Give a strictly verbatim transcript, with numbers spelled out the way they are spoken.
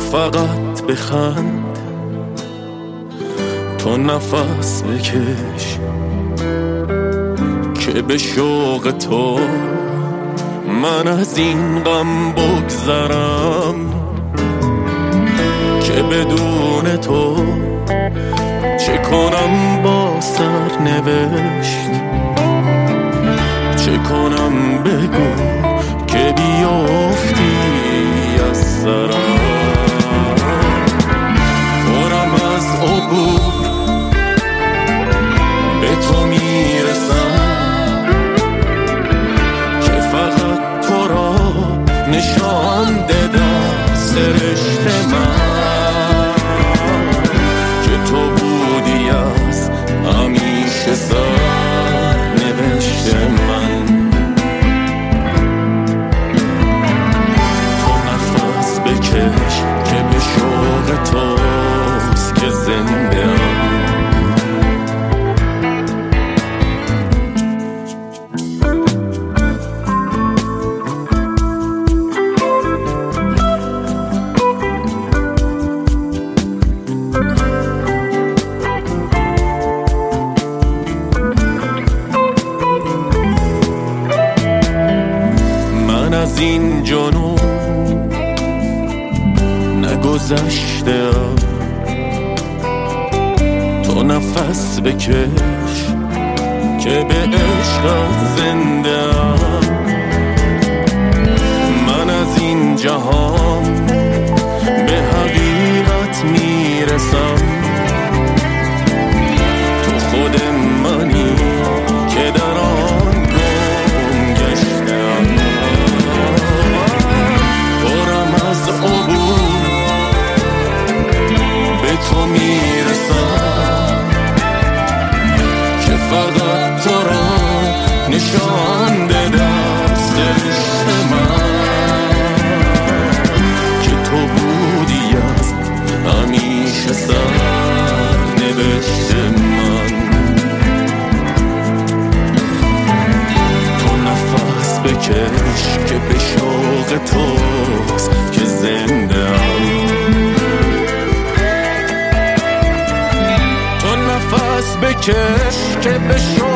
فقط بخند، تو نفس بکش که به شوق تو من از این غم بگذرم، که بدون تو چه کنم با سرنوشت، چه کنم بگو که بیافتی از سرم. پرم از عبور به تو میرسم که فقط تو را نشان دادم سرشت من، که تو بودی از همیشه سر نوشت من. تو نفس بکش که به شوق توست که زنده ام. از این جنون نگذشتم، تو نفس بکش که به عشقت زنده‌ام. من از این جهان به حقیقت میرسم، تو خود منی که در آن گم گشتم. تو میرسم که فقط تو را نشان دادم سرشت من، که تو بودی از همیشه سر نوشت من. تو نفس بکش که به شوق توست که زنده ام. نفس بکش که به